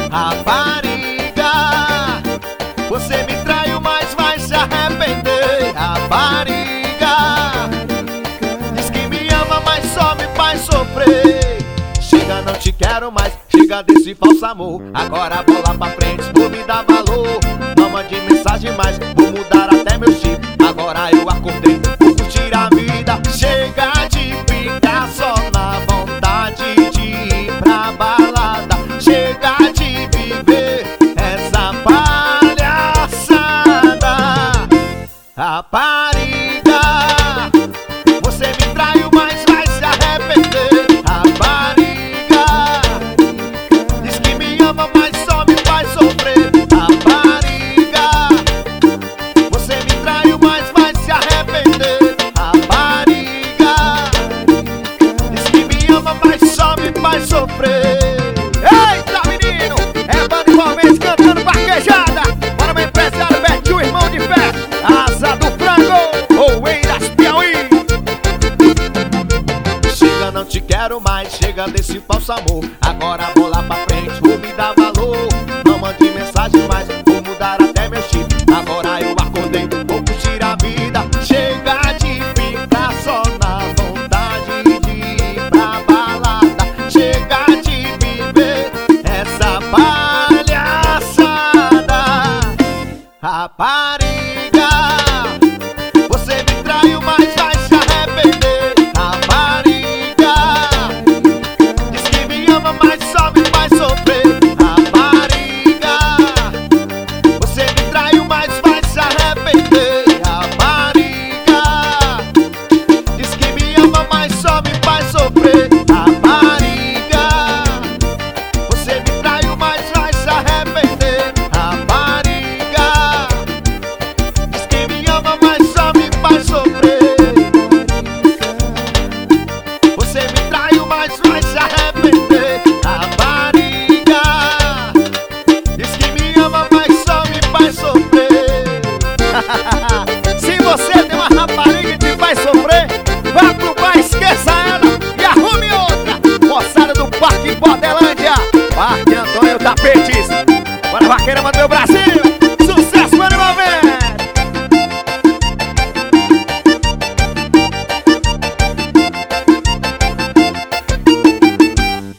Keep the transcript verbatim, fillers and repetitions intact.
Rapariga, você me traiu, mas vai se arrepender. Rapariga, diz que me ama, mas só me faz sofrer. Chega, não te quero mais, chega desse falso amor. Agora bola pra frente, vou me dar valor. Não mande mensagem mais, vou mudar até meu chip. Agora eu acordei, vou curtir a vida. Chega de ficar só na vontade de ir pra balada. Chega de viver essa palhaçada. Rapariga, você me traiu, mas vai se arrepender. Rapariga, diz que me ama, mas só me faz sofrer. Rapariga, você me traiu, mas vai se arrepender. Rapariga, diz que me ama, mas só me faz sofrer. Eita, menino, é banda envolvente cantando vaquejada. Para meu empresário Betinho, irmão de fé, Asa do Frango, Oeiras, Piauí. Chega, não te quero mais, chega desse falso amor. Agora vou lá pra frente, vou me dar valor. Não mande mensagem mais, vou mudar até meu chip. Agora eu acordei, vou curtir a vida. Chega de ficar só na vontade de ir pra balada. Chega de viver essa palhaçada. Rapariga, você me traiu, mas vai se arrepender. Rapariga, diz que me ama, mas só me faz sofrer. Rapariga, você me traiu, mas vai se arrepender. Rapariga, diz que me ama, mas só me faz sofrer. Rapariga, você me traiu, mas vai se arrepender. Rapariga, diz que me ama, mas só me faz sofrer. Você me traiu, mas vai se arrepender. Rapariga, diz que me ama, mas só me faz sofrer. Se você tem uma rapariga que te faz sofrer, vá pro bar, esqueça ela e arrume outra. Moçada do Parque Bordelândia, Parque Antônio Tapetes. Bora, vaqueira, manda meu braço.